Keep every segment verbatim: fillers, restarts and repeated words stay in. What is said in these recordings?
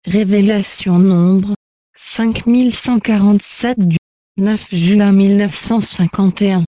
Révélation nombre cinq mille cent quarante-sept du neuf juin mille neuf cent cinquante et un.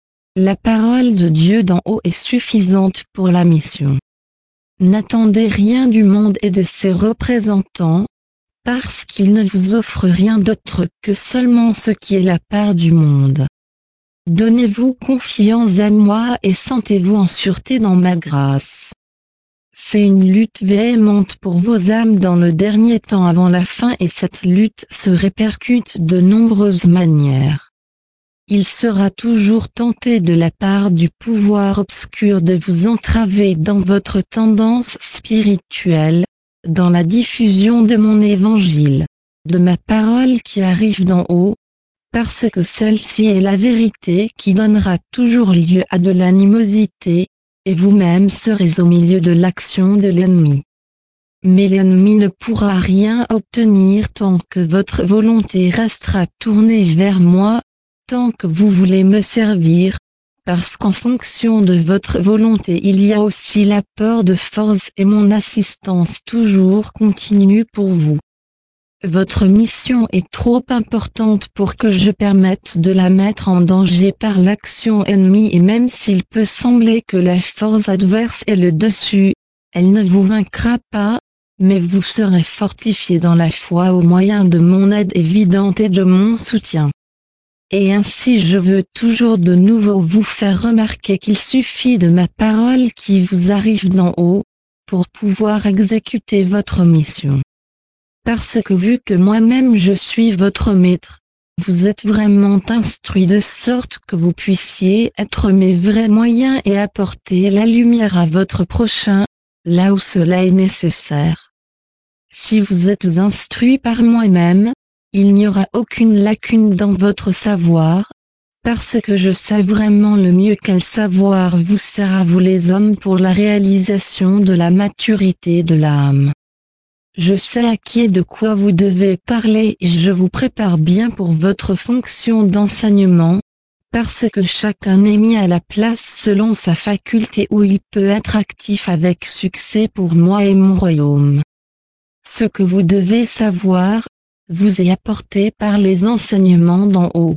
La parole de Dieu d'en haut est suffisante pour la mission. N'attendez rien du monde et de ses représentants, parce qu'ils ne vous offrent rien d'autre que seulement ce qui est la part du monde. Donnez-vous confiance à moi et sentez-vous en sûreté dans ma grâce. C'est une lutte véhémente pour vos âmes dans le dernier temps avant la fin et cette lutte se répercute de nombreuses manières. Il sera toujours tenté de la part du pouvoir obscur de vous entraver dans votre tendance spirituelle, dans la diffusion de mon évangile, de ma parole qui arrive d'en haut, parce que celle-ci est la vérité qui donnera toujours lieu à de l'animosité, et vous-même serez au milieu de l'action de l'ennemi. Mais l'ennemi ne pourra rien obtenir tant que votre volonté restera tournée vers moi, tant que vous voulez me servir, parce qu'en fonction de votre volonté il y a aussi l'apport de force et mon assistance toujours continue pour vous. Votre mission est trop importante pour que je permette de la mettre en danger par l'action ennemie et même s'il peut sembler que la force adverse ait le dessus, elle ne vous vaincra pas, mais vous serez fortifié dans la foi au moyen de mon aide évidente et de mon soutien. Et ainsi je veux toujours de nouveau vous faire remarquer qu'il suffit de ma parole qui vous arrive d'en haut, pour pouvoir exécuter votre mission. Parce que vu que moi-même je suis votre maître, vous êtes vraiment instruit de sorte que vous puissiez être mes vrais moyens et apporter la lumière à votre prochain, là où cela est nécessaire. Si vous êtes instruit par moi-même, il n'y aura aucune lacune dans votre savoir, parce que je sais vraiment le mieux quel savoir vous sert à vous les hommes pour la réalisation de la maturité de l'âme. Je sais à qui et de quoi vous devez parler et je vous prépare bien pour votre fonction d'enseignement, parce que chacun est mis à la place selon sa faculté où il peut être actif avec succès pour moi et mon royaume. Ce que vous devez savoir, vous est apporté par les enseignements d'en haut.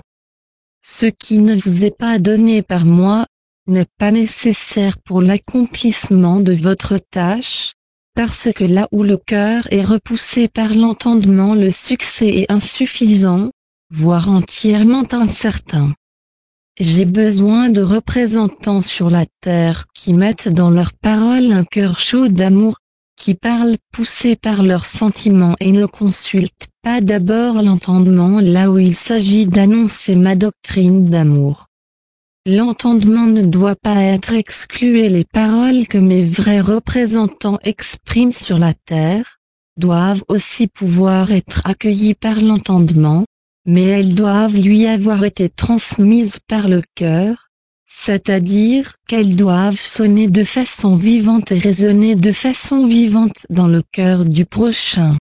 Ce qui ne vous est pas donné par moi, n'est pas nécessaire pour l'accomplissement de votre tâche, parce que là où le cœur est repoussé par l'entendement le succès est insuffisant, voire entièrement incertain. J'ai besoin de représentants sur la terre qui mettent dans leurs paroles un cœur chaud d'amour, qui parlent poussés par leurs sentiments et ne consultent pas d'abord l'entendement là où il s'agit d'annoncer ma doctrine d'amour. L'entendement ne doit pas être exclu et les paroles que mes vrais représentants expriment sur la terre, doivent aussi pouvoir être accueillies par l'entendement, mais elles doivent lui avoir été transmises par le cœur, c'est-à-dire qu'elles doivent sonner de façon vivante et résonner de façon vivante dans le cœur du prochain.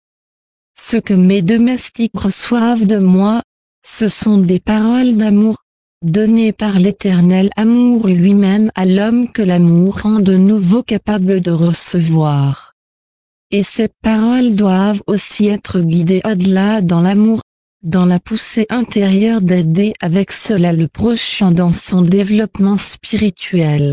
Ce que mes domestiques reçoivent de moi, ce sont des paroles d'amour, donné par l'Éternel amour lui-même à l'homme que l'amour rend de nouveau capable de recevoir. Et ces paroles doivent aussi être guidées au-delà dans l'amour, dans la poussée intérieure d'aider avec cela le prochain dans son développement spirituel.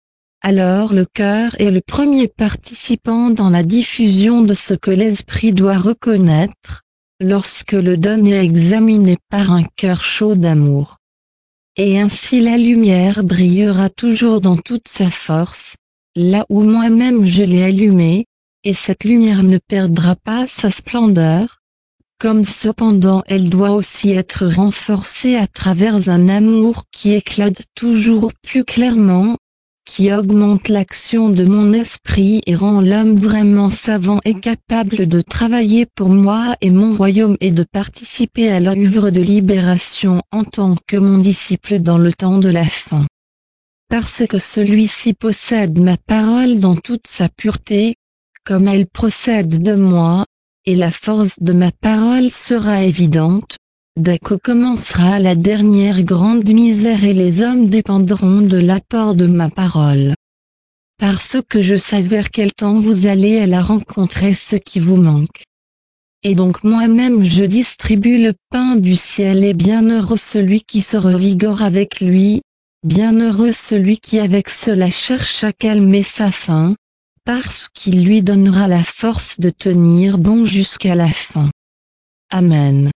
Alors le cœur est le premier participant dans la diffusion de ce que l'esprit doit reconnaître, lorsque le don est examiné par un cœur chaud d'amour. Et ainsi la lumière brillera toujours dans toute sa force, là où moi-même je l'ai allumée, et cette lumière ne perdra pas sa splendeur, comme cependant elle doit aussi être renforcée à travers un amour qui éclate toujours plus clairement, qui augmente l'action de mon esprit et rend l'homme vraiment savant et capable de travailler pour moi et mon royaume et de participer à l'œuvre de libération en tant que mon disciple dans le temps de la fin. Parce que celui-ci possède ma parole dans toute sa pureté, comme elle procède de moi, et la force de ma parole sera évidente, dès que commencera la dernière grande misère et les hommes dépendront de l'apport de ma parole. Parce que je sais vers quel temps vous allez à la rencontre et ce qui vous manque. Et donc moi-même je distribue le pain du ciel, et bienheureux celui qui se revigore avec lui, bienheureux celui qui avec cela cherche à calmer sa faim, parce qu'il lui donnera la force de tenir bon jusqu'à la fin. Amen.